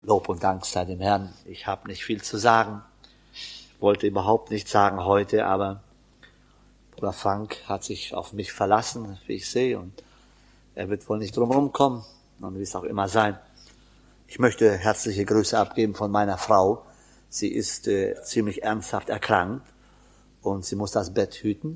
Lob und Dank sei dem Herrn. Ich habe nicht viel zu sagen. Ich wollte überhaupt nichts sagen heute, aber Bruder Frank hat sich auf mich verlassen, wie ich sehe, und er wird wohl nicht drumherum kommen, und wie es auch immer sein. Ich möchte herzliche Grüße abgeben von meiner Frau. Sie ist ziemlich ernsthaft erkrankt und sie muss das Bett hüten,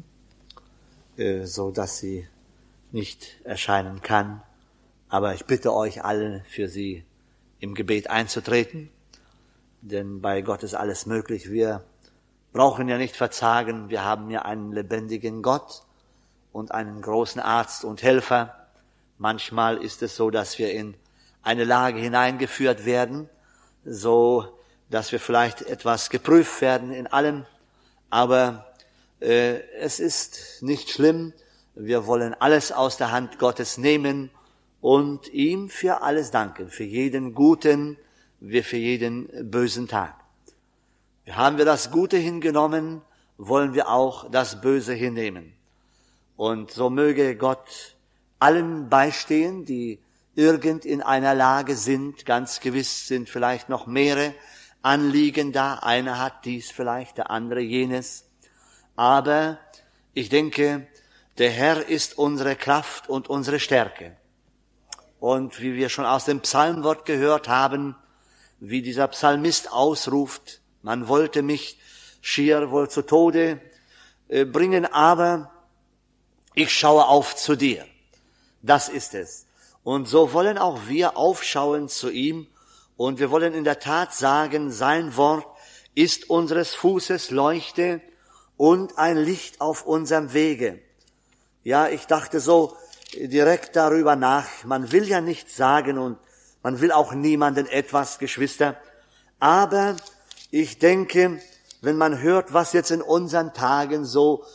so dass sie nicht erscheinen kann. Aber ich bitte euch alle, für sie im Gebet einzutreten, denn bei Gott ist alles möglich. Wir brauchen ja nicht verzagen, wir haben ja einen lebendigen Gott und einen großen Arzt und Helfer. Manchmal ist es so, dass wir in eine Lage hineingeführt werden, so dass wir vielleicht etwas geprüft werden in allem, aber es ist nicht schlimm. Wir wollen alles aus der Hand Gottes nehmen und ihm für alles danken, für jeden guten, wie für jeden bösen Tag. Haben wir das Gute hingenommen, wollen wir auch das Böse hinnehmen. Und so möge Gott allen beistehen, die irgend in einer Lage sind. Ganz gewiss sind vielleicht noch mehrere Anliegen da. Einer hat dies vielleicht, der andere jenes. Aber ich denke, der Herr ist unsere Kraft und unsere Stärke. Und wie wir schon aus dem Psalmwort gehört haben, wie dieser Psalmist ausruft, man wollte mich schier wohl zu Tode bringen, aber ich schaue auf zu dir. Das ist es. Und so wollen auch wir aufschauen zu ihm, und wir wollen in der Tat sagen, sein Wort ist unseres Fußes Leuchte und ein Licht auf unserem Wege. Ja, ich dachte so direkt darüber nach, man will ja nichts sagen und man will auch niemanden etwas, Geschwister, aber ich denke, wenn man hört, was jetzt in unseren Tagen so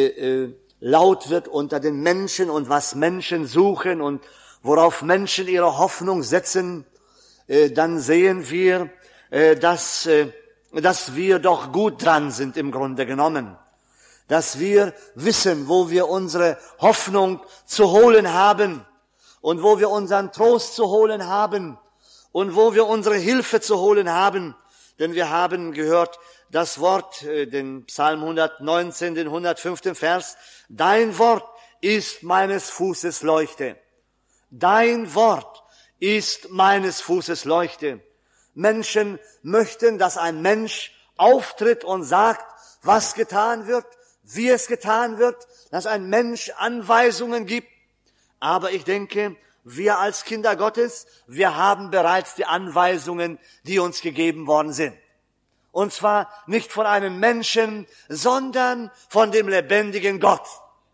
laut wird unter den Menschen und was Menschen suchen und worauf Menschen ihre Hoffnung setzen, dann sehen wir, dass wir doch gut dran sind im Grunde genommen. Dass wir wissen, wo wir unsere Hoffnung zu holen haben und wo wir unseren Trost zu holen haben und wo wir unsere Hilfe zu holen haben. Denn wir haben gehört das Wort, den Psalm 119, den 105. Vers, dein Wort ist meines Fußes Leuchte. Dein Wort ist meines Fußes Leuchte. Menschen möchten, dass ein Mensch auftritt und sagt, was getan wird, wie es getan wird, dass ein Mensch Anweisungen gibt. Aber ich denke, wir als Kinder Gottes, wir haben bereits die Anweisungen, die uns gegeben worden sind. Und zwar nicht von einem Menschen, sondern von dem lebendigen Gott.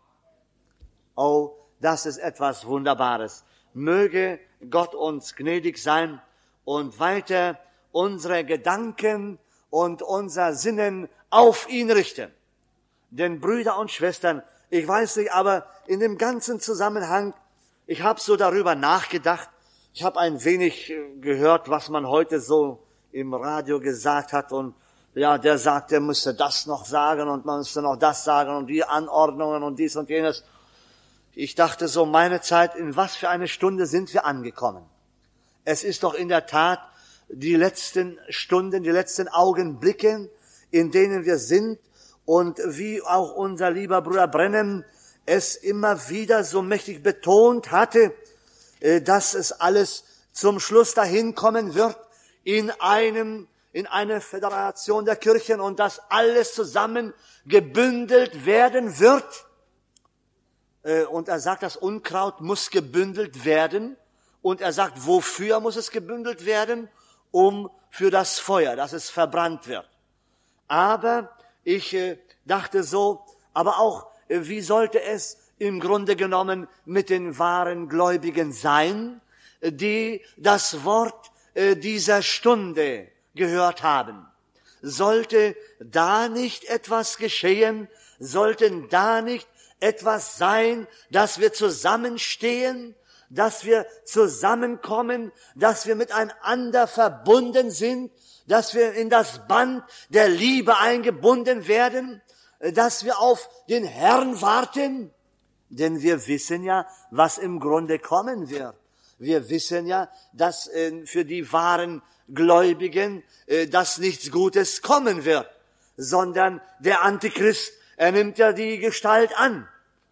Oh, das ist etwas Wunderbares. Möge Gott uns gnädig sein und weiter unsere Gedanken und unser Sinnen auf ihn richten. Denn Brüder und Schwestern, ich weiß nicht, aber in dem ganzen Zusammenhang, ich habe so darüber nachgedacht, ich habe ein wenig gehört, was man heute so im Radio gesagt hat, und ja, der sagt, der müsste das noch sagen und man müsste noch das sagen und die Anordnungen und dies und jenes. Ich dachte so, meine Zeit, in was für eine Stunde sind wir angekommen? Es ist doch in der Tat die letzten Stunden, die letzten Augenblicke, in denen wir sind, und wie auch unser lieber Bruder Brennem es immer wieder so mächtig betont hatte, dass es alles zum Schluss dahin kommen wird, in eine Föderation der Kirchen, und dass alles zusammen gebündelt werden wird. Und er sagt, das Unkraut muss gebündelt werden. Und er sagt, wofür muss es gebündelt werden? Für das Feuer, dass es verbrannt wird. Aber ich dachte so, aber auch, wie sollte es im Grunde genommen mit den wahren Gläubigen sein, die das Wort dieser Stunde gehört haben? Sollte da nicht etwas geschehen? Sollten da nicht etwas sein, dass wir zusammenstehen, dass wir zusammenkommen, dass wir miteinander verbunden sind, dass wir in das Band der Liebe eingebunden werden, dass wir auf den Herrn warten? Denn wir wissen ja, was im Grunde kommen wird. Wir wissen ja, dass für die wahren Gläubigen dass nichts Gutes kommen wird, sondern der Antichrist, er nimmt ja die Gestalt an.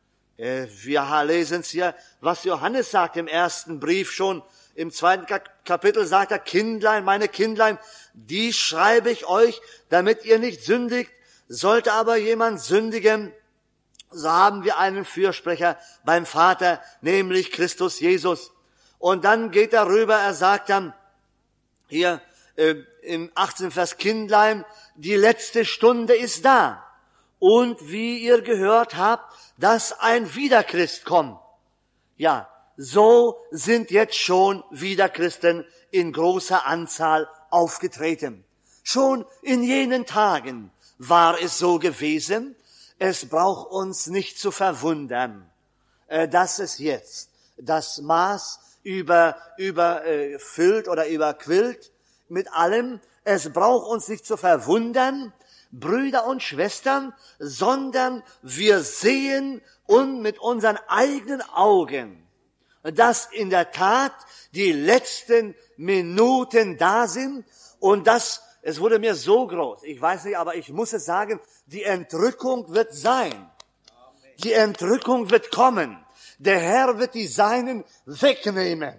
Wir lesen es hier, was Johannes sagt im ersten Brief schon. Im 2. Kapitel sagt er, Kindlein, meine Kindlein, die schreibe ich euch, damit ihr nicht sündigt. Sollte aber jemand sündigen, so haben wir einen Fürsprecher beim Vater, nämlich Christus Jesus. Und dann geht er rüber, er sagt dann hier im 18. Vers, Kindlein, die letzte Stunde ist da. Und wie ihr gehört habt, dass ein Wiederchrist kommt. Ja, so sind jetzt schon Wiederchristen in großer Anzahl aufgetreten. Schon in jenen Tagen war es so gewesen. Es braucht uns nicht zu verwundern, dass es jetzt das Maß überfüllt oder überquillt mit allem. Es braucht uns nicht zu verwundern, Brüder und Schwestern, sondern wir sehen und mit unseren eigenen Augen, dass in der Tat die letzten Minuten da sind und es wurde mir so groß, ich weiß nicht, aber ich muss es sagen, die Entrückung wird sein. Die Entrückung wird kommen. Der Herr wird die Seinen wegnehmen.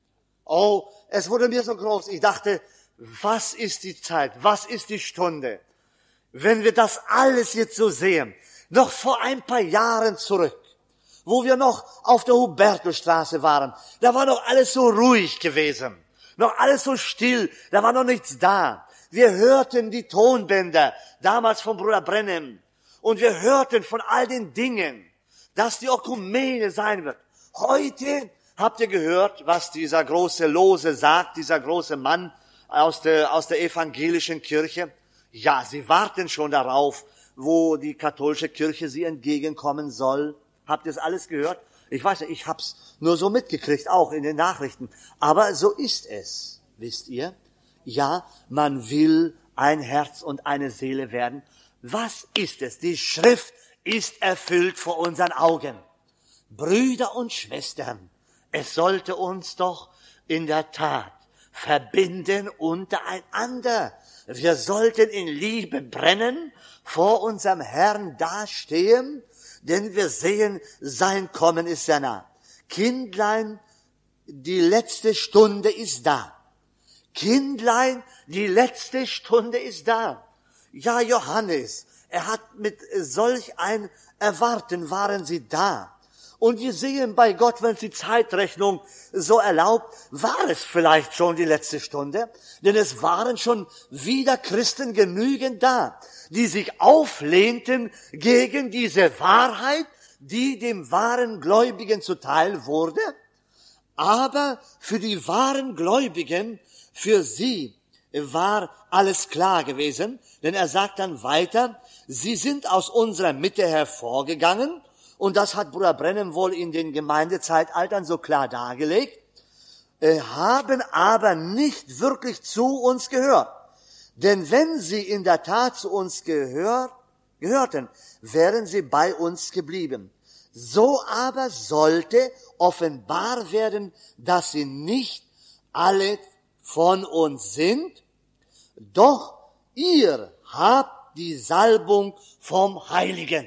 Oh, es wurde mir so groß. Ich dachte, was ist die Zeit? Was ist die Stunde? Wenn wir das alles jetzt so sehen, noch vor ein paar Jahren zurück, wo wir noch auf der Hubertusstraße waren, da war noch alles so ruhig gewesen, noch alles so still, da war noch nichts da. Wir hörten die Tonbänder, damals von Bruder Brennem, und wir hörten von all den Dingen, dass die Ökumene sein wird. Heute habt ihr gehört, was dieser große Lose sagt, dieser große Mann aus der evangelischen Kirche. Ja, sie warten schon darauf, wo die katholische Kirche sie entgegenkommen soll. Habt ihr es alles gehört? Ich weiß nicht, ich hab's nur so mitgekriegt, auch in den Nachrichten. Aber so ist es, wisst ihr? Ja, man will ein Herz und eine Seele werden. Was ist es? Die Schrift ist erfüllt vor unseren Augen. Brüder und Schwestern, es sollte uns doch in der Tat verbinden untereinander. Wir sollten in Liebe brennen, vor unserem Herrn dastehen, denn wir sehen, sein Kommen ist sehr nah. Kindlein, die letzte Stunde ist da. Kindlein, die letzte Stunde ist da. Ja, Johannes, er hat mit solch ein Erwarten waren sie da. Und wir sehen bei Gott, wenn es die Zeitrechnung so erlaubt, war es vielleicht schon die letzte Stunde, denn es waren schon wieder Christen genügend da, die sich auflehnten gegen diese Wahrheit, die dem wahren Gläubigen zuteil wurde. Aber für die wahren Gläubigen, für sie war alles klar gewesen, denn er sagt dann weiter, sie sind aus unserer Mitte hervorgegangen, und das hat Bruder Brennem wohl in den Gemeindezeitaltern so klar dargelegt, haben aber nicht wirklich zu uns gehört. Denn wenn sie in der Tat zu uns gehörten, wären sie bei uns geblieben. So aber sollte offenbar werden, dass sie nicht alle von uns sind, doch ihr habt die Salbung vom Heiligen.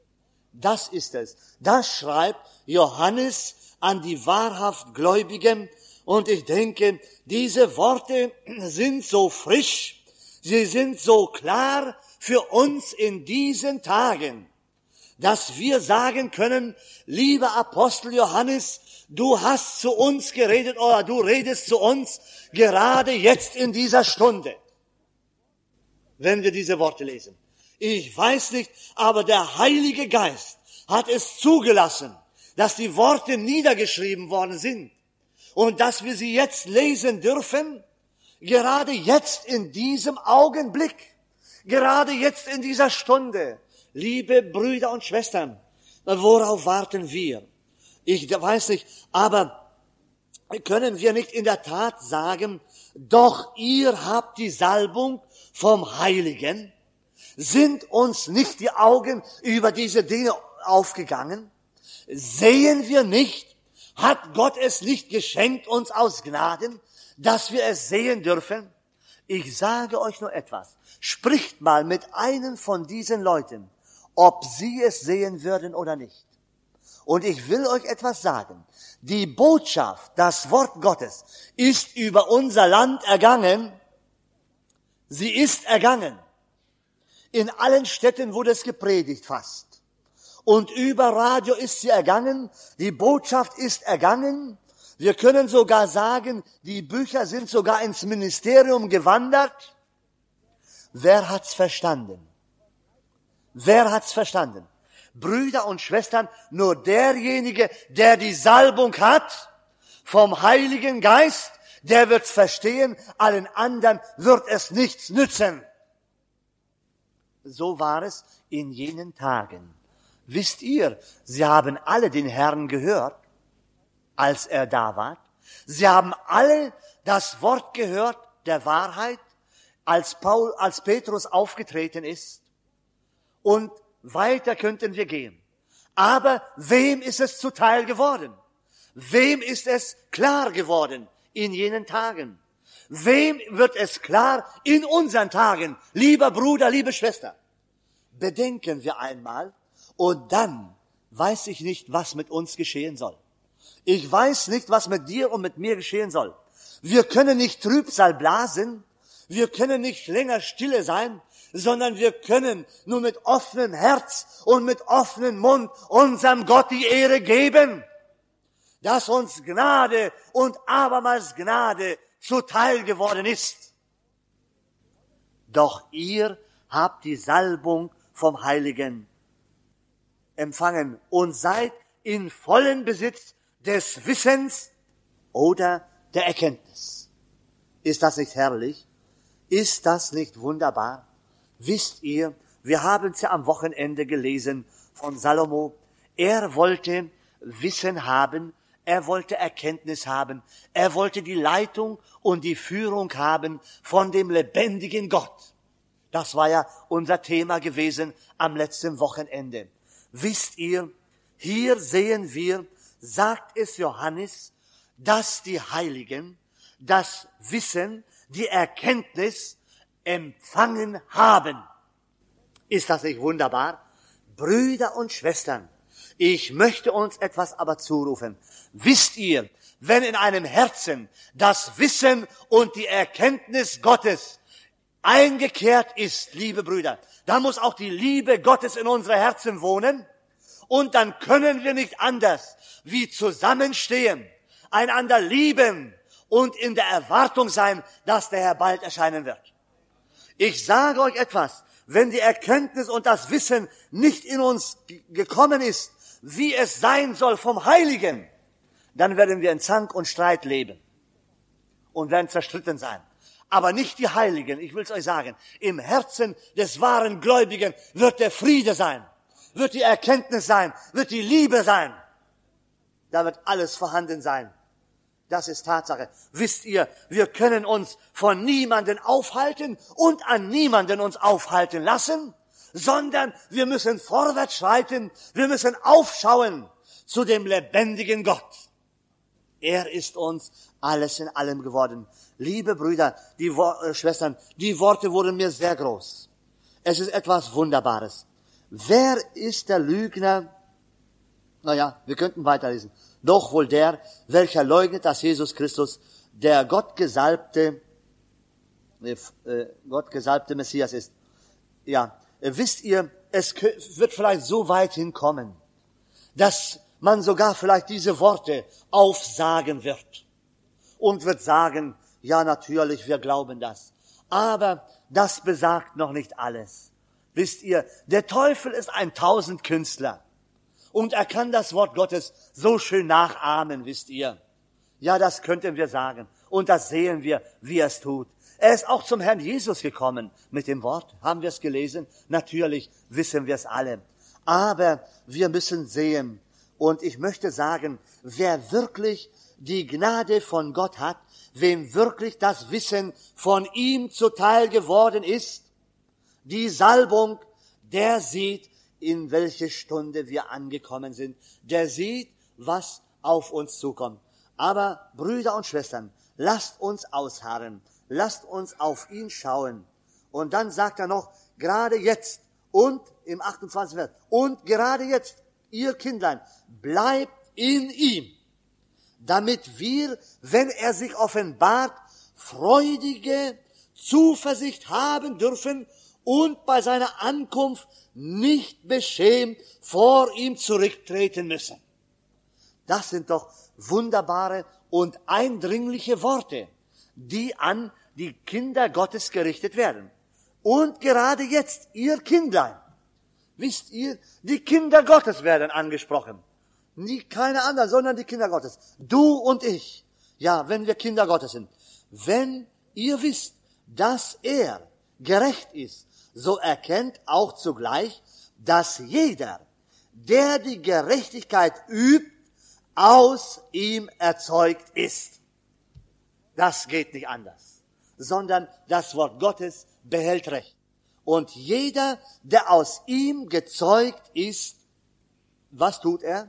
Das ist es. Das schreibt Johannes an die wahrhaft Gläubigen. Und ich denke, diese Worte sind so frisch, sie sind so klar für uns in diesen Tagen, dass wir sagen können, lieber Apostel Johannes, du hast zu uns geredet oder du redest zu uns gerade jetzt in dieser Stunde, wenn wir diese Worte lesen. Ich weiß nicht, aber der Heilige Geist hat es zugelassen, dass die Worte niedergeschrieben worden sind und dass wir sie jetzt lesen dürfen, gerade jetzt in diesem Augenblick, gerade jetzt in dieser Stunde. Liebe Brüder und Schwestern, worauf warten wir? Ich weiß nicht, aber können wir nicht in der Tat sagen, doch ihr habt die Salbung vom Heiligen? Sind uns nicht die Augen über diese Dinge aufgegangen? Sehen wir nicht, Hat Gott es nicht geschenkt uns aus Gnaden, dass wir es sehen dürfen? Ich sage euch nur etwas. Spricht mal mit einem von diesen Leuten, ob sie es sehen würden oder nicht. Und ich will euch etwas sagen. Die Botschaft, das Wort Gottes, ist über unser Land ergangen. Sie ist ergangen. In allen Städten wurde es gepredigt fast. Und über Radio ist sie ergangen. Die Botschaft ist ergangen. Wir können sogar sagen, die Bücher sind sogar ins Ministerium gewandert. Wer hat's verstanden? Wer hat's verstanden? Brüder und Schwestern, nur derjenige, der die Salbung hat vom Heiligen Geist, der wird's verstehen, allen anderen wird es nichts nützen. So war es in jenen Tagen. Wisst ihr, sie haben alle den Herrn gehört, als er da war. Sie haben alle das Wort gehört der Wahrheit, als Petrus aufgetreten ist. Und weiter könnten wir gehen. Aber wem ist es zuteil geworden? Wem ist es klar geworden in jenen Tagen? Wem wird es klar in unseren Tagen? Lieber Bruder, liebe Schwester, bedenken wir einmal, und dann weiß ich nicht, was mit uns geschehen soll. Ich weiß nicht, was mit dir und mit mir geschehen soll. Wir können nicht Trübsal blasen, wir können nicht länger stille sein, sondern wir können nur mit offenem Herz und mit offenem Mund unserem Gott die Ehre geben, dass uns Gnade und abermals Gnade zuteil geworden ist. Doch ihr habt die Salbung vom Heiligen empfangen und seid in vollen Besitz des Wissens oder der Erkenntnis. Ist das nicht herrlich? Ist das nicht wunderbar? Wisst ihr, wir haben es ja am Wochenende gelesen von Salomo. Er wollte Wissen haben, er wollte Erkenntnis haben, er wollte die Leitung und die Führung haben von dem lebendigen Gott. Das war ja unser Thema gewesen am letzten Wochenende. Wisst ihr, hier sehen wir, sagt es Johannes, dass die Heiligen das Wissen, die Erkenntnis empfangen haben. Ist das nicht wunderbar? Brüder und Schwestern, ich möchte uns etwas aber zurufen. Wisst ihr, wenn in einem Herzen das Wissen und die Erkenntnis Gottes eingekehrt ist, liebe Brüder, dann muss auch die Liebe Gottes in unsere Herzen wohnen und dann können wir nicht anders wie zusammenstehen, einander lieben und in der Erwartung sein, dass der Herr bald erscheinen wird. Ich sage euch etwas, wenn die Erkenntnis und das Wissen nicht in uns gekommen ist, wie es sein soll vom Heiligen, dann werden wir in Zank und Streit leben und werden zerstritten sein. Aber nicht die Heiligen, ich will es euch sagen, im Herzen des wahren Gläubigen wird der Friede sein, wird die Erkenntnis sein, wird die Liebe sein. Da wird alles vorhanden sein. Das ist Tatsache. Wisst ihr, wir können uns von niemanden aufhalten und an niemanden uns aufhalten lassen, sondern wir müssen vorwärts schreiten, wir müssen aufschauen zu dem lebendigen Gott. Er ist uns alles in allem geworden. Liebe Brüder, Schwestern, die Worte wurden mir sehr groß. Es ist etwas Wunderbares. Wer ist der Lügner? Naja, wir könnten weiterlesen. Doch wohl der, welcher leugnet, dass Jesus Christus der gottgesalbte Messias ist. Ja, wisst ihr, es wird vielleicht so weit hinkommen, dass man sogar vielleicht diese Worte aufsagen wird und wird sagen, ja natürlich, wir glauben das. Aber das besagt noch nicht alles. Wisst ihr, der Teufel ist ein Tausendkünstler. Und er kann das Wort Gottes so schön nachahmen, wisst ihr. Ja, das könnten wir sagen. Und das sehen wir, wie er es tut. Er ist auch zum Herrn Jesus gekommen mit dem Wort. Haben wir es gelesen? Natürlich wissen wir es alle. Aber wir müssen sehen. Und ich möchte sagen, wer wirklich die Gnade von Gott hat, wem wirklich das Wissen von ihm zuteil geworden ist, die Salbung, der sieht, in welche Stunde wir angekommen sind. Der sieht, was auf uns zukommt. Aber Brüder und Schwestern, lasst uns ausharren, lasst uns auf ihn schauen. Und dann sagt er noch, gerade jetzt und im 28. Vers, und gerade jetzt, ihr Kindlein, bleibt in ihm, damit wir, wenn er sich offenbart, freudige Zuversicht haben dürfen und bei seiner Ankunft nicht beschämt vor ihm zurücktreten müssen. Das sind doch wunderbare und eindringliche Worte, die an die Kinder Gottes gerichtet werden. Und gerade jetzt, ihr Kindlein, wisst ihr, die Kinder Gottes werden angesprochen. Nie keine anderen, sondern die Kinder Gottes. Du und ich. Ja, wenn wir Kinder Gottes sind. Wenn ihr wisst, dass er gerecht ist, so erkennt auch zugleich, dass jeder, der die Gerechtigkeit übt, aus ihm erzeugt ist. Das geht nicht anders, sondern das Wort Gottes behält Recht. Und jeder, der aus ihm gezeugt ist, was tut er?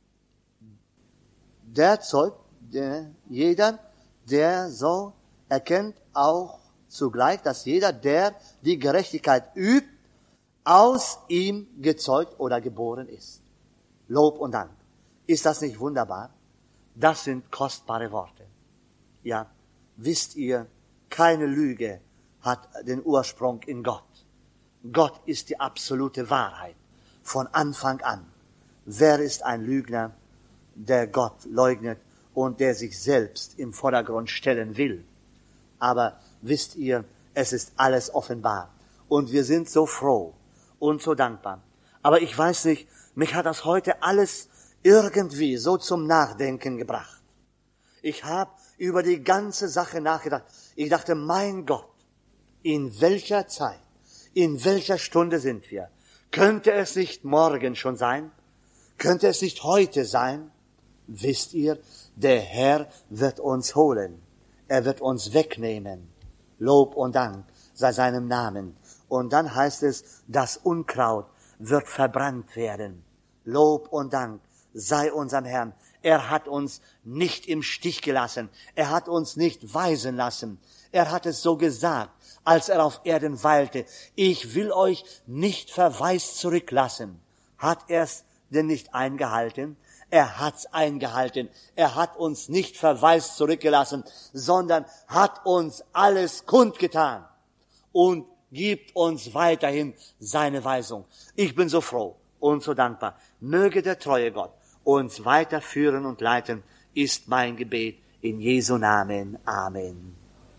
Jeder, der so erkennt auch zugleich, dass jeder, der die Gerechtigkeit übt, aus ihm gezeugt oder geboren ist. Lob und Dank. Ist das nicht wunderbar? Das sind kostbare Worte. Ja, wisst ihr, keine Lüge hat den Ursprung in Gott. Gott ist die absolute Wahrheit von Anfang an. Wer ist ein Lügner, der Gott leugnet und der sich selbst im Vordergrund stellen will? Aber wisst ihr, es ist alles offenbar. Und wir sind so froh und so dankbar. Aber ich weiß nicht, mich hat das heute alles irgendwie so zum Nachdenken gebracht. Ich habe über die ganze Sache nachgedacht. Ich dachte, mein Gott, in welcher Zeit, in welcher Stunde sind wir? Könnte es nicht morgen schon sein? Könnte es nicht heute sein? Wisst ihr, der Herr wird uns holen. Er wird uns wegnehmen. Lob und Dank sei seinem Namen. Und dann heißt es, das Unkraut wird verbrannt werden. Lob und Dank sei unserem Herrn. Er hat uns nicht im Stich gelassen. Er hat uns nicht weisen lassen. Er hat es so gesagt, als er auf Erden weilte. Ich will euch nicht verwaist zurücklassen. Hat er's denn nicht eingehalten? Er hat's eingehalten. Er hat uns nicht verwaist zurückgelassen, sondern hat uns alles kundgetan und gibt uns weiterhin seine Weisung. Ich bin so froh und so dankbar. Möge der treue Gott uns weiterführen und leiten, ist mein Gebet in Jesu Namen. Amen.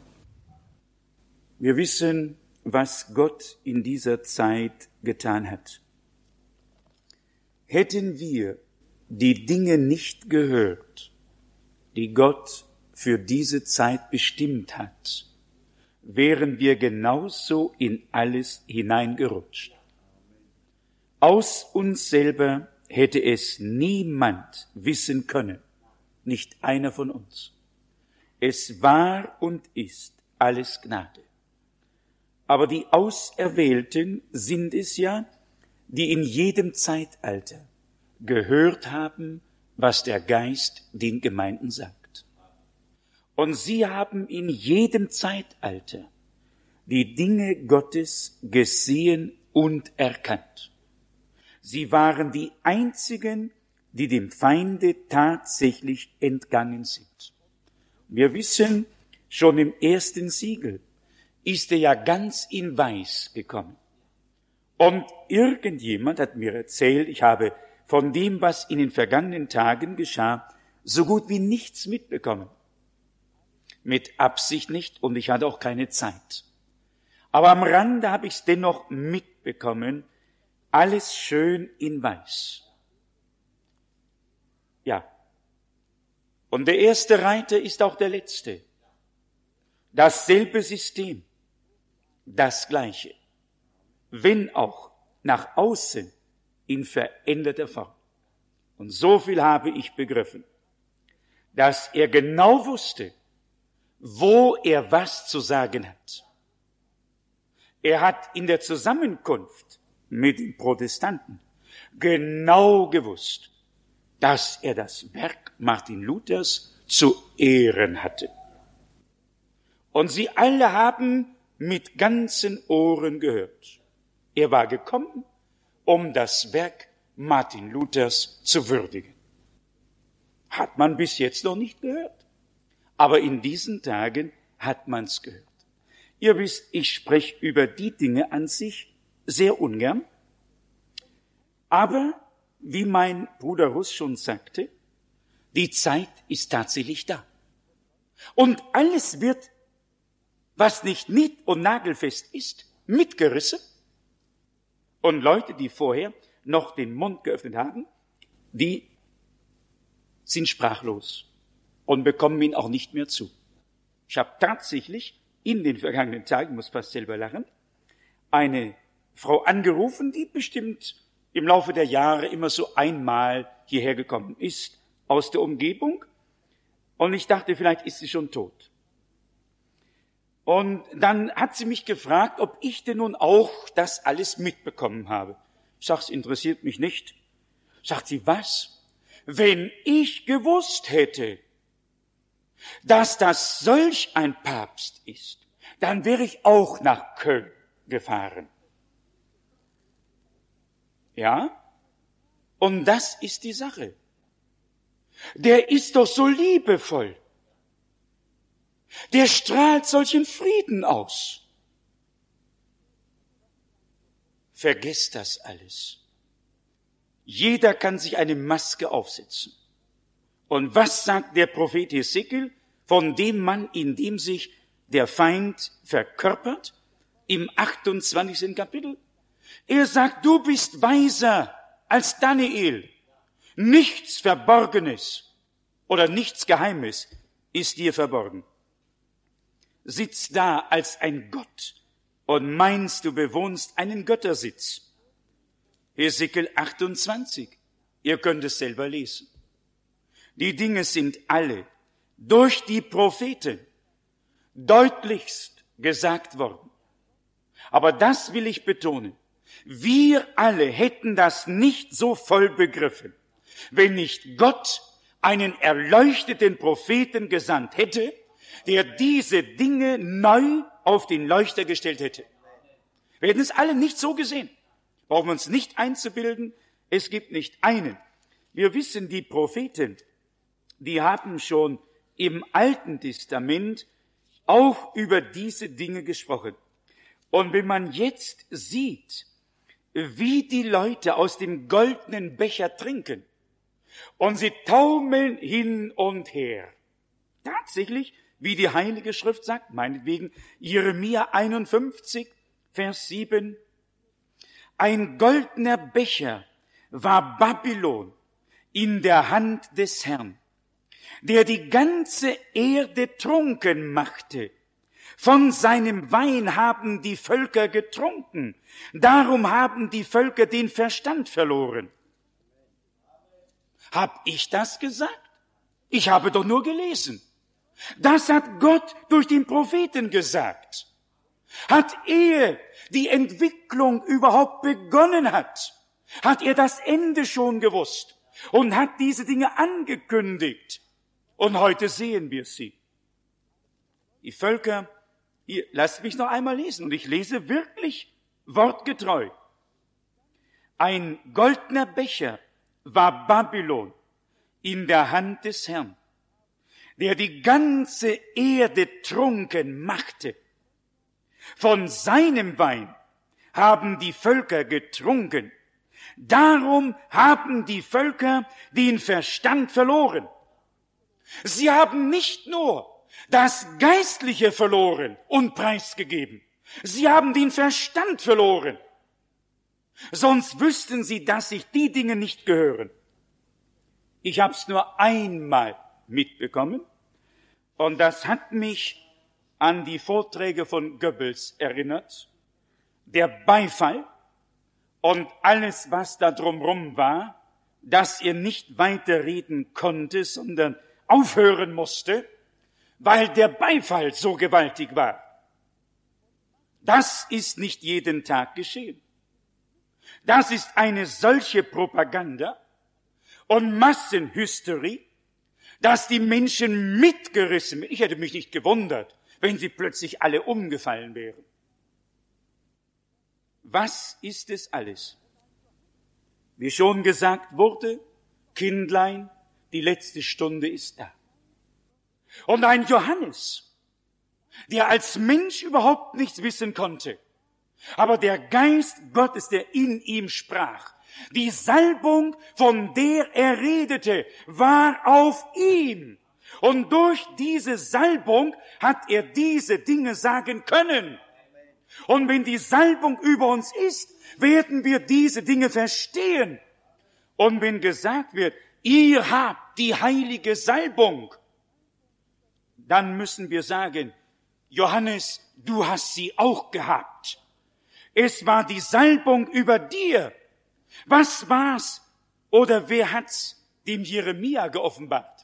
Wir wissen, was Gott in dieser Zeit getan hat. Hätten wir die Dinge nicht gehört, die Gott für diese Zeit bestimmt hat, wären wir genauso in alles hineingerutscht. Aus uns selber hätte es niemand wissen können, nicht einer von uns. Es war und ist alles Gnade. Aber die Auserwählten sind es ja, die in jedem Zeitalter gehört haben, was der Geist den Gemeinden sagt. Und sie haben in jedem Zeitalter die Dinge Gottes gesehen und erkannt. Sie waren die einzigen, die dem Feinde tatsächlich entgangen sind. Wir wissen, schon im ersten Siegel ist er ja ganz in Weiß gekommen. Und irgendjemand hat mir erzählt, ich habe von dem, was in den vergangenen Tagen geschah, so gut wie nichts mitbekommen. Mit Absicht nicht, und ich hatte auch keine Zeit. Aber am Rande habe ich es dennoch mitbekommen, alles schön in Weiß. Ja. Und der erste Reiter ist auch der letzte. Dasselbe System. Das Gleiche. Wenn auch nach außen in veränderter Form. Und so viel habe ich begriffen, dass er genau wusste, wo er was zu sagen hat. Er hat in der Zusammenkunft mit den Protestanten genau gewusst, dass er das Werk Martin Luthers zu ehren hatte. Und sie alle haben mit ganzen Ohren gehört. Er war gekommen, um das Werk Martin Luthers zu würdigen. Hat man bis jetzt noch nicht gehört. Aber in diesen Tagen hat man's gehört. Ihr wisst, ich spreche über die Dinge an sich sehr ungern. Aber, wie mein Bruder Russ schon sagte, die Zeit ist tatsächlich da. Und alles wird, was nicht nied- und nagelfest ist, mitgerissen. Und Leute, die vorher noch den Mund geöffnet haben, die sind sprachlos und bekommen ihn auch nicht mehr zu. Ich habe tatsächlich in den vergangenen Tagen, muss fast selber lachen, eine Frau angerufen, die bestimmt im Laufe der Jahre immer so einmal hierher gekommen ist, aus der Umgebung. Und ich dachte, vielleicht ist sie schon tot. Und dann hat sie mich gefragt, ob ich denn nun auch das alles mitbekommen habe. Ich sage, es interessiert mich nicht. Sagt sie, was? Wenn ich gewusst hätte, dass das solch ein Papst ist, dann wäre ich auch nach Köln gefahren. Ja? Und das ist die Sache. Der ist doch so liebevoll. Der strahlt solchen Frieden aus. Vergesst das alles. Jeder kann sich eine Maske aufsetzen. Und was sagt der Prophet Hesekiel von dem Mann, in dem sich der Feind verkörpert? Im 28. Kapitel. Er sagt, du bist weiser als Daniel. Nichts Verborgenes oder nichts Geheimes ist dir verborgen. Sitz da als ein Gott und meinst, du bewohnst einen Göttersitz. Hesekiel 28. Ihr könnt es selber lesen. Die Dinge sind alle durch die Propheten deutlichst gesagt worden. Aber das will ich betonen. Wir alle hätten das nicht so voll begriffen, wenn nicht Gott einen erleuchteten Propheten gesandt hätte, der diese Dinge neu auf den Leuchter gestellt hätte. Wir hätten es alle nicht so gesehen. Brauchen wir uns nicht einzubilden, es gibt nicht einen. Wir wissen, die Propheten, die haben schon im Alten Testament auch über diese Dinge gesprochen. Und wenn man jetzt sieht, wie die Leute aus dem goldenen Becher trinken und sie taumeln hin und her, tatsächlich, wie die Heilige Schrift sagt, meinetwegen Jeremia 51, Vers 7, ein goldener Becher war Babylon in der Hand des Herrn, der die ganze Erde trunken machte. Von seinem Wein haben die Völker getrunken, darum haben die Völker den Verstand verloren. Hab ich das gesagt? Ich habe doch nur gelesen. Das hat Gott durch den Propheten gesagt. Hat er die Entwicklung überhaupt begonnen hat er das Ende schon gewusst und hat diese Dinge angekündigt. Und heute sehen wir sie. Die Völker, lasst mich noch einmal lesen, und ich lese wirklich wortgetreu. Ein goldener Becher war Babylon in der Hand des Herrn, der die ganze Erde trunken machte. Von seinem Wein haben die Völker getrunken. Darum haben die Völker den Verstand verloren. Sie haben nicht nur das Geistliche verloren und preisgegeben. Sie haben den Verstand verloren. Sonst wüssten sie, dass sich die Dinge nicht gehören. Ich habe es nur einmal mitbekommen und das hat mich an die Vorträge von Goebbels erinnert. Der Beifall und alles, was da drumherum war, dass er nicht weiter reden konnte, sondern aufhören musste, weil der Beifall so gewaltig war. Das ist nicht jeden Tag geschehen. Das ist eine solche Propaganda und Massenhysterie, dass die Menschen mitgerissen werden. Ich hätte mich nicht gewundert, wenn sie plötzlich alle umgefallen wären. Was ist es alles? Wie schon gesagt wurde, Kindlein, die letzte Stunde ist da. Und ein Johannes, der als Mensch überhaupt nichts wissen konnte, aber der Geist Gottes, der in ihm sprach, die Salbung, von der er redete, war auf ihm. Und durch diese Salbung hat er diese Dinge sagen können. Und wenn die Salbung über uns ist, werden wir diese Dinge verstehen. Und wenn gesagt wird, ihr habt die heilige Salbung, dann müssen wir sagen, Johannes, du hast sie auch gehabt. Es war die Salbung über dir. Was war's oder wer hat's dem Jeremia geoffenbart?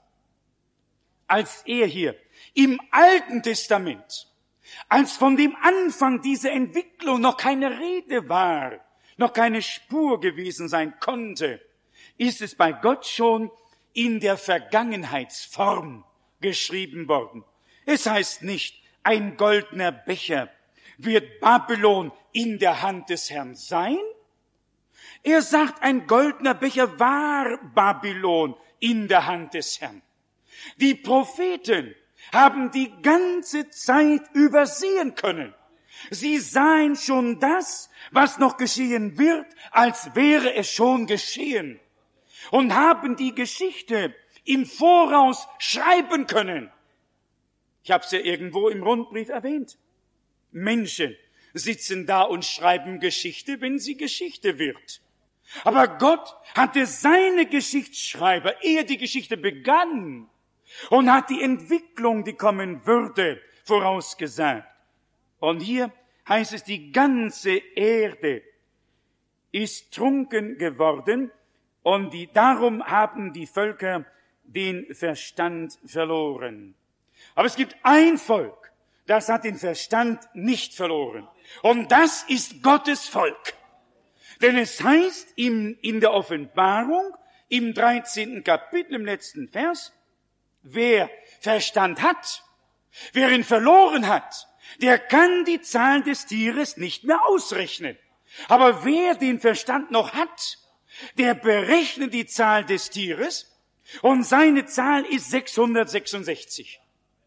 Als er hier im Alten Testament, als von dem Anfang dieser Entwicklung noch keine Rede war, noch keine Spur gewesen sein konnte, ist es bei Gott schon in der Vergangenheitsform geschrieben worden. Es heißt nicht, ein goldener Becher wird Babylon in der Hand des Herrn sein. Er sagt, ein goldener Becher war Babylon in der Hand des Herrn. Die Propheten haben die ganze Zeit übersehen können. Sie sahen schon das, was noch geschehen wird, als wäre es schon geschehen. Und haben die Geschichte im Voraus schreiben können. Ich habe es ja irgendwo im Rundbrief erwähnt. Menschen sitzen da und schreiben Geschichte, wenn sie Geschichte wird. Aber Gott hatte seine Geschichtsschreiber, ehe die Geschichte begann, und hat die Entwicklung, die kommen würde, vorausgesagt. Und hier heißt es, die ganze Erde ist trunken geworden, und darum haben die Völker den Verstand verloren. Aber es gibt ein Volk, das hat den Verstand nicht verloren. Und das ist Gottes Volk. Denn es heißt in der Offenbarung, im 13. Kapitel, im letzten Vers, wer Verstand hat, wer ihn verloren hat, der kann die Zahl des Tieres nicht mehr ausrechnen. Aber wer den Verstand noch hat, der berechnet die Zahl des Tieres, und seine Zahl ist 666.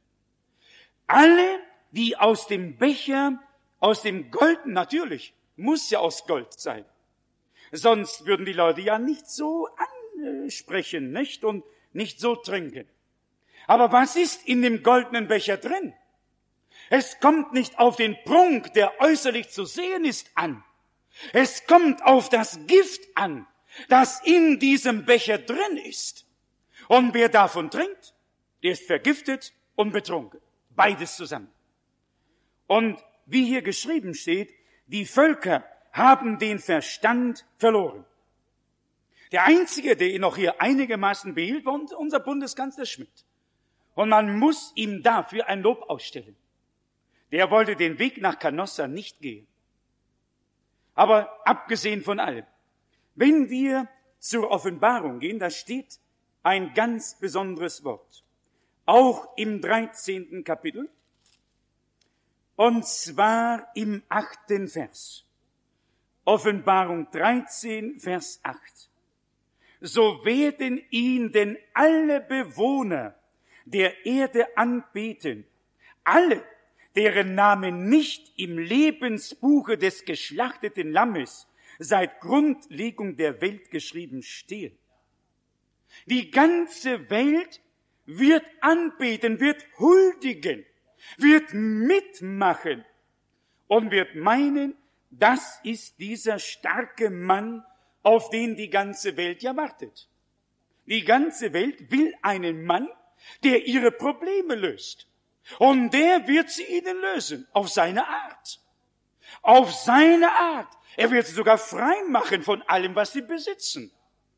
Alle, die aus dem Becher, aus dem Golden, natürlich, muss ja aus Gold sein. Sonst würden die Leute ja nicht so ansprechen, nicht? Und nicht so trinken. Aber was ist in dem goldenen Becher drin? Es kommt nicht auf den Prunk, der äußerlich zu sehen ist, an. Es kommt auf das Gift an, das in diesem Becher drin ist. Und wer davon trinkt, der ist vergiftet und betrunken. Beides zusammen. Und wie hier geschrieben steht, die Völker haben den Verstand verloren. Der Einzige, der ihn noch hier einigermaßen behielt, war unser Bundeskanzler Schmidt. Und man muss ihm dafür ein Lob ausstellen. Der wollte den Weg nach Canossa nicht gehen. Aber abgesehen von allem, wenn wir zur Offenbarung gehen, da steht ein ganz besonderes Wort. Auch im 13. Kapitel, und zwar im 8. Vers. Offenbarung 13, Vers 8. So werden ihn denn alle Bewohner der Erde anbeten, alle, deren Namen nicht im Lebensbuche des geschlachteten Lammes seit Grundlegung der Welt geschrieben stehen. Die ganze Welt wird anbeten, wird huldigen, wird mitmachen und wird meinen, das ist dieser starke Mann, auf den die ganze Welt ja wartet. Die ganze Welt will einen Mann, der ihre Probleme löst. Und der wird sie ihnen lösen, auf seine Art. Auf seine Art. Er wird sie sogar frei machen von allem, was sie besitzen.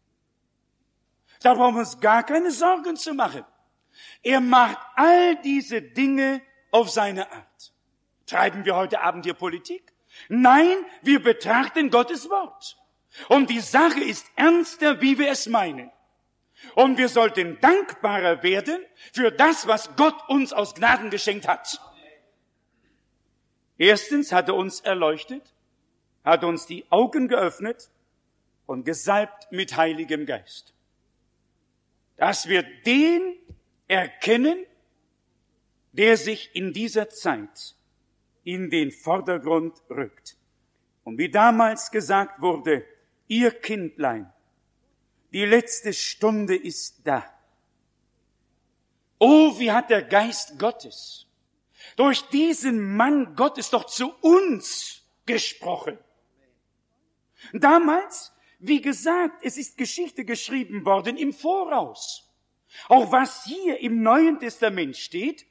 Da brauchen wir uns gar keine Sorgen zu machen. Er macht all diese Dinge auf seine Art. Treiben wir heute Abend hier Politik? Nein, wir betrachten Gottes Wort. Und die Sache ist ernster, wie wir es meinen. Und wir sollten dankbarer werden für das, was Gott uns aus Gnaden geschenkt hat. Erstens hat er uns erleuchtet, hat uns die Augen geöffnet und gesalbt mit Heiligem Geist. Dass wir den erkennen, der sich in dieser Zeit in den Vordergrund rückt. Und wie damals gesagt wurde, ihr Kindlein, die letzte Stunde ist da. Oh, wie hat der Geist Gottes durch diesen Mann Gottes doch zu uns gesprochen. Damals, wie gesagt, es ist Geschichte geschrieben worden im Voraus. Auch was hier im Neuen Testament steht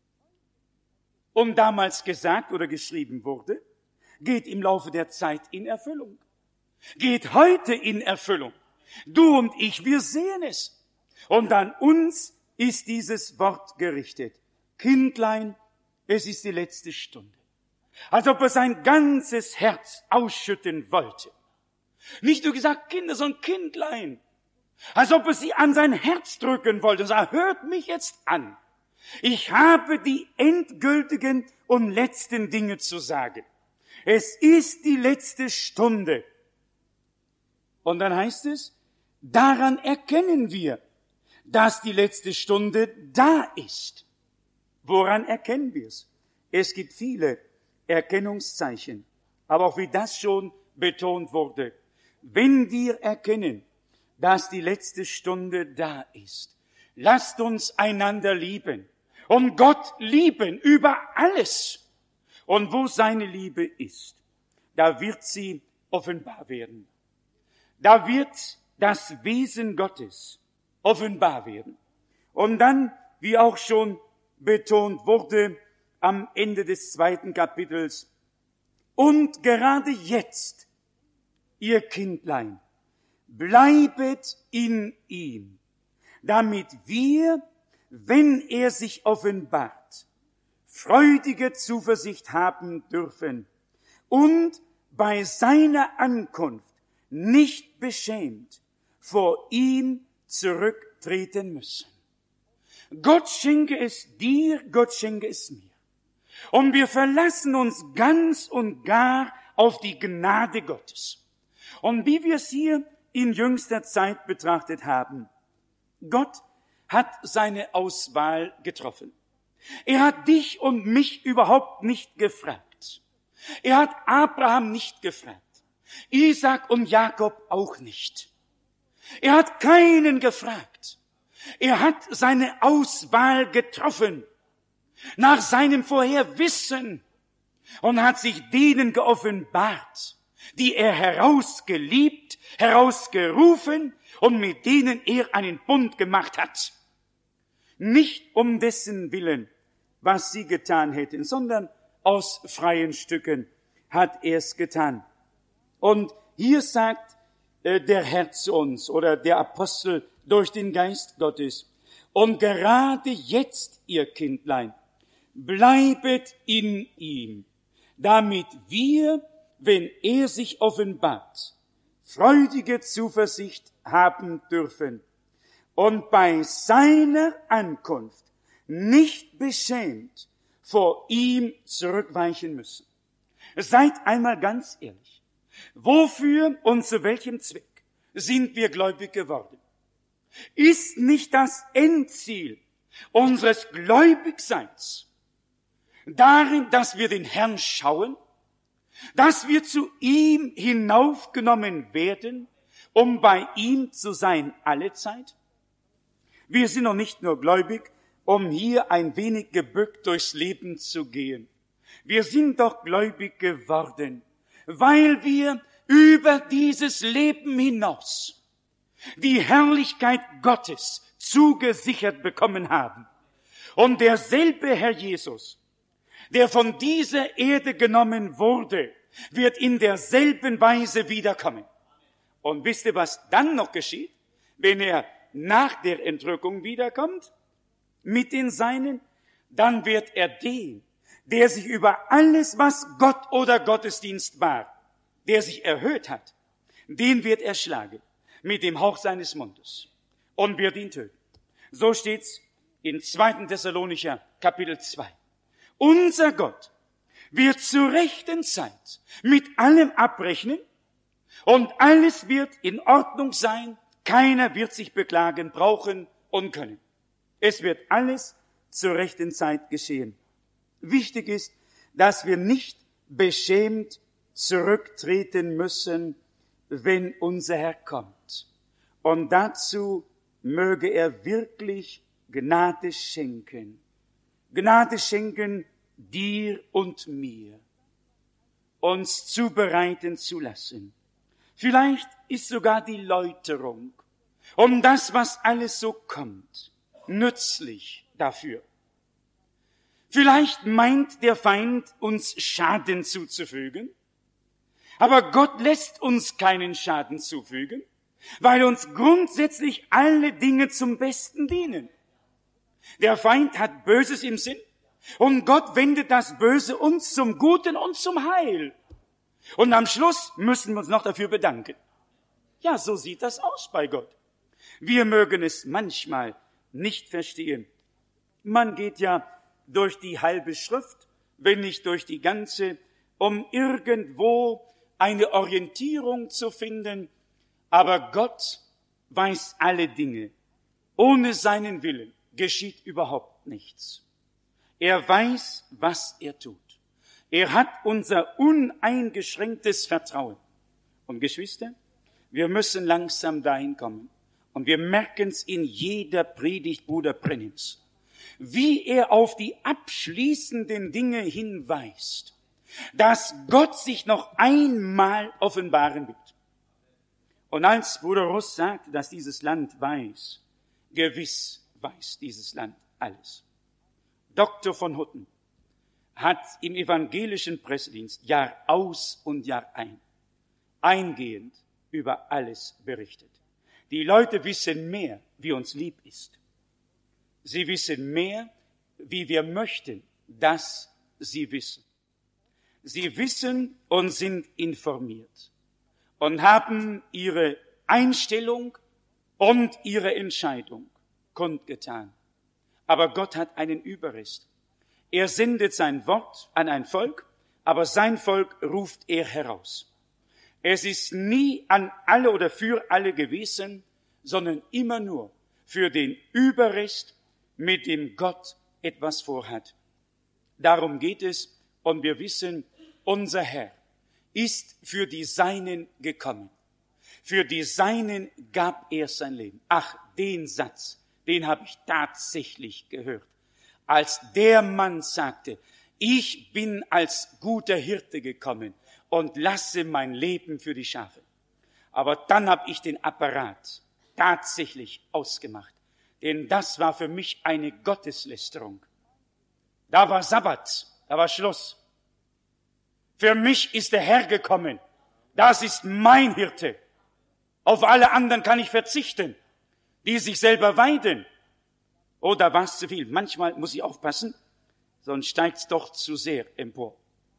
und damals gesagt oder geschrieben wurde, geht im Laufe der Zeit in Erfüllung. Geht heute in Erfüllung. Du und ich, wir sehen es. Und an uns ist dieses Wort gerichtet. Kindlein, es ist die letzte Stunde. Als ob er sein ganzes Herz ausschütten wollte. Nicht nur gesagt Kinder, sondern Kindlein. Als ob er sie an sein Herz drücken wollte und sagt, hört mich jetzt an. Ich habe die endgültigen und letzten Dinge zu sagen. Es ist die letzte Stunde. Und dann heißt es, daran erkennen wir, dass die letzte Stunde da ist. Woran erkennen wir es? Es gibt viele Erkennungszeichen. Aber auch wie das schon betont wurde, wenn wir erkennen, dass die letzte Stunde da ist, lasst uns einander lieben und Gott lieben über alles. Und wo seine Liebe ist, da wird sie offenbar werden. Da wird das Wesen Gottes offenbar werden. Und dann, wie auch schon betont wurde, am Ende des 2. Kapitels, und gerade jetzt, ihr Kindlein, bleibet in ihm, damit wir, wenn er sich offenbart, freudige Zuversicht haben dürfen und bei seiner Ankunft nicht beschämt vor ihm zurücktreten müssen. Gott schenke es dir, Gott schenke es mir. Und wir verlassen uns ganz und gar auf die Gnade Gottes. Und wie wir es hier in jüngster Zeit betrachtet haben, Gott hat seine Auswahl getroffen. Er hat dich und mich überhaupt nicht gefragt. Er hat Abraham nicht gefragt. Isaac und Jakob auch nicht. Er hat keinen gefragt. Er hat seine Auswahl getroffen nach seinem Vorherwissen und hat sich denen geoffenbart, die er herausgeliebt, herausgerufen und mit denen er einen Bund gemacht hat. Nicht um dessen Willen, was sie getan hätten, sondern aus freien Stücken hat er es getan. Und hier sagt der Herr zu uns oder der Apostel durch den Geist Gottes, und gerade jetzt, ihr Kindlein, bleibet in ihm, damit wir, wenn er sich offenbart, freudige Zuversicht haben dürfen und bei seiner Ankunft nicht beschämt vor ihm zurückweichen müssen. Seid einmal ganz ehrlich. Wofür und zu welchem Zweck sind wir gläubig geworden? Ist nicht das Endziel unseres Gläubigseins darin, dass wir den Herrn schauen, dass wir zu ihm hinaufgenommen werden, um bei ihm zu sein alle Zeit? Wir sind noch nicht nur gläubig, um hier ein wenig gebückt durchs Leben zu gehen. Wir sind doch gläubig geworden, weil wir über dieses Leben hinaus die Herrlichkeit Gottes zugesichert bekommen haben. Und derselbe Herr Jesus, der von dieser Erde genommen wurde, wird in derselben Weise wiederkommen. Und wisst ihr, was dann noch geschieht, wenn er nach der Entrückung wiederkommt mit den Seinen? Dann wird er den, der sich über alles, was Gott oder Gottesdienst war, der sich erhöht hat, den wird er schlagen mit dem Hauch seines Mundes. und wird ihn töten. So steht's in 2. Thessalonicher Kapitel 2. Unser Gott wird zur rechten Zeit mit allem abrechnen und alles wird in Ordnung sein. Keiner wird sich beklagen, brauchen und können. Es wird alles zur rechten Zeit geschehen. Wichtig ist, dass wir nicht beschämt zurücktreten müssen, wenn unser Herr kommt. Und dazu möge er wirklich Gnade schenken. Gnade schenken dir und mir, uns zubereiten zu lassen. Vielleicht ist sogar die Läuterung um das, was alles so kommt, nützlich dafür. Vielleicht meint der Feind, uns Schaden zuzufügen, aber Gott lässt uns keinen Schaden zufügen, weil uns grundsätzlich alle Dinge zum Besten dienen. Der Feind hat Böses im Sinn und Gott wendet das Böse uns zum Guten und zum Heil. Und am Schluss müssen wir uns noch dafür bedanken. Ja, so sieht das aus bei Gott. Wir mögen es manchmal nicht verstehen. Man geht ja durch die halbe Schrift, wenn nicht durch die ganze, um irgendwo eine Orientierung zu finden. Aber Gott weiß alle Dinge. Ohne seinen Willen geschieht überhaupt nichts. Er weiß, was er tut. Er hat unser uneingeschränktes Vertrauen. Und Geschwister, wir müssen langsam dahin kommen. Und wir merken es in jeder Predigt Bruder Brennens, wie er auf die abschließenden Dinge hinweist, dass Gott sich noch einmal offenbaren wird. Und als Bruder Russ sagt, dass dieses Land weiß, gewiss weiß dieses Land alles. Dr. von Hutten hat im evangelischen Pressedienst Jahr aus und Jahr ein eingehend über alles berichtet. Die Leute wissen mehr, wie uns lieb ist. Sie wissen mehr, wie wir möchten, dass sie wissen. Sie wissen und sind informiert und haben ihre Einstellung und ihre Entscheidung kundgetan. Aber Gott hat einen Überrest. Er sendet sein Wort an ein Volk, aber sein Volk ruft er heraus. Es ist nie an alle oder für alle gewesen, sondern immer nur für den Überrest, mit dem Gott etwas vorhat. Darum geht es, und wir wissen, unser Herr ist für die Seinen gekommen. Für die Seinen gab er sein Leben. Ach, den Satz, den habe ich tatsächlich gehört. Als der Mann sagte, ich bin als guter Hirte gekommen und lasse mein Leben für die Schafe. Aber dann habe ich den Apparat tatsächlich ausgemacht. Denn das war für mich eine Gotteslästerung. Da war Sabbat, da war Schluss. Für mich ist der Herr gekommen. Das ist mein Hirte. Auf alle anderen kann ich verzichten, die sich selber weiden. Oh, da war es zu viel. Manchmal muss ich aufpassen, sonst steigt es doch zu sehr empor.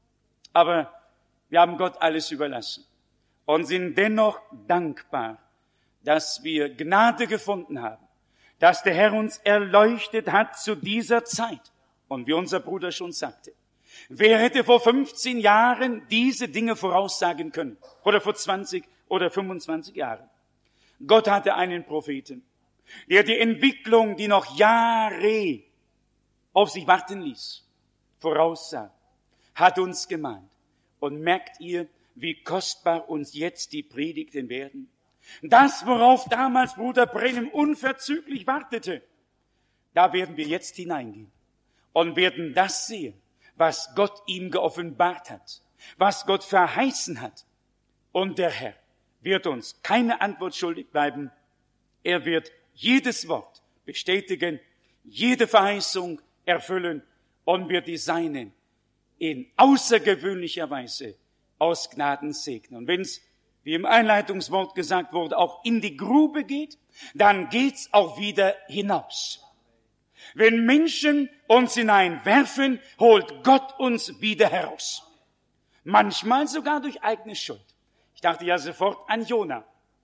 Aber wir haben Gott alles überlassen und sind dennoch dankbar, dass wir Gnade gefunden haben, dass der Herr uns erleuchtet hat zu dieser Zeit. Und wie unser Bruder schon sagte, wer hätte vor 15 Jahren diese Dinge voraussagen können? Oder vor 20 oder 25 Jahren? Gott hatte einen Propheten, der die Entwicklung, die noch Jahre auf sich warten ließ, voraussah, hat uns gemahnt. Und merkt ihr, wie kostbar uns jetzt die Predigten werden? Das, worauf damals Bruder Brennem unverzüglich wartete, da werden wir jetzt hineingehen und werden das sehen, was Gott ihm geoffenbart hat, was Gott verheißen hat. Und der Herr wird uns keine Antwort schuldig bleiben. Er wird jedes Wort bestätigen, jede Verheißung erfüllen und wird die Seinen in außergewöhnlicher Weise aus Gnaden segnen. Und wenn es, wie im Einleitungswort gesagt wurde, auch in die Grube geht, dann geht's auch wieder hinaus. Wenn Menschen uns hineinwerfen, holt Gott uns wieder heraus. Manchmal sogar durch eigene Schuld. Ich dachte ja sofort an Jona.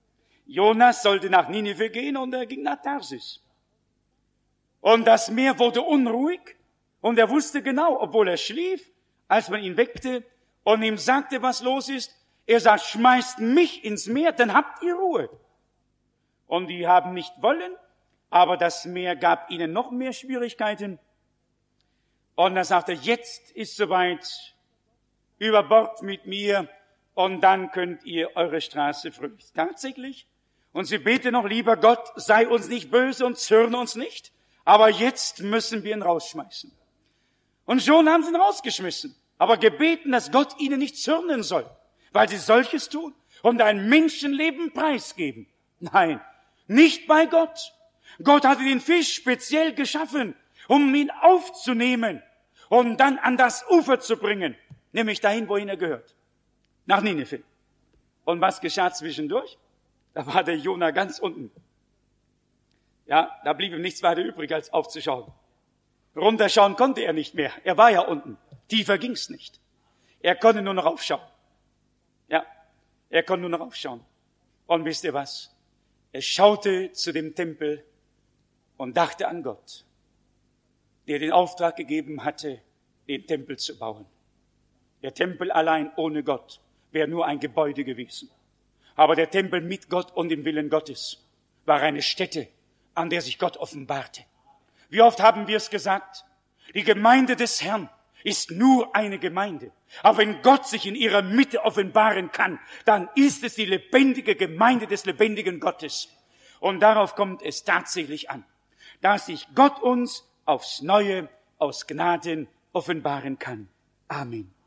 Jonas sollte nach Ninive gehen und er ging nach Tarsis. Und das Meer wurde unruhig und er wusste genau, obwohl er schlief, als man ihn weckte und ihm sagte, was los ist, er sagt, schmeißt mich ins Meer, dann habt ihr Ruhe. Und die haben nicht wollen, aber das Meer gab ihnen noch mehr Schwierigkeiten. Und dann sagte er, jetzt ist soweit, über Bord mit mir und dann könnt ihr eure Straße fröhlich. Tatsächlich. Und sie beten noch, lieber Gott, sei uns nicht böse und zürne uns nicht, aber jetzt müssen wir ihn rausschmeißen. Und schon haben sie ihn rausgeschmissen, aber gebeten, dass Gott ihnen nicht zürnen soll, weil sie solches tun und ein Menschenleben preisgeben. Nein, nicht bei Gott. Gott hatte den Fisch speziell geschaffen, um ihn aufzunehmen und dann an das Ufer zu bringen, nämlich dahin, wohin er gehört, nach Ninive. Und was geschah zwischendurch? Da war der Jona ganz unten. Ja, da blieb ihm nichts weiter übrig, als aufzuschauen. Runterschauen konnte er nicht mehr. Er war ja unten. Tiefer ging's nicht. Er konnte nur noch aufschauen. Ja, er konnte nur noch aufschauen. Und wisst ihr was? Er schaute zu dem Tempel und dachte an Gott, der den Auftrag gegeben hatte, den Tempel zu bauen. Der Tempel allein ohne Gott wäre nur ein Gebäude gewesen. Aber der Tempel mit Gott und dem Willen Gottes war eine Stätte, an der sich Gott offenbarte. Wie oft haben wir es gesagt? Die Gemeinde des Herrn ist nur eine Gemeinde. Aber wenn Gott sich in ihrer Mitte offenbaren kann, dann ist es die lebendige Gemeinde des lebendigen Gottes. Und darauf kommt es tatsächlich an, dass sich Gott uns aufs Neue aus Gnaden offenbaren kann. Amen.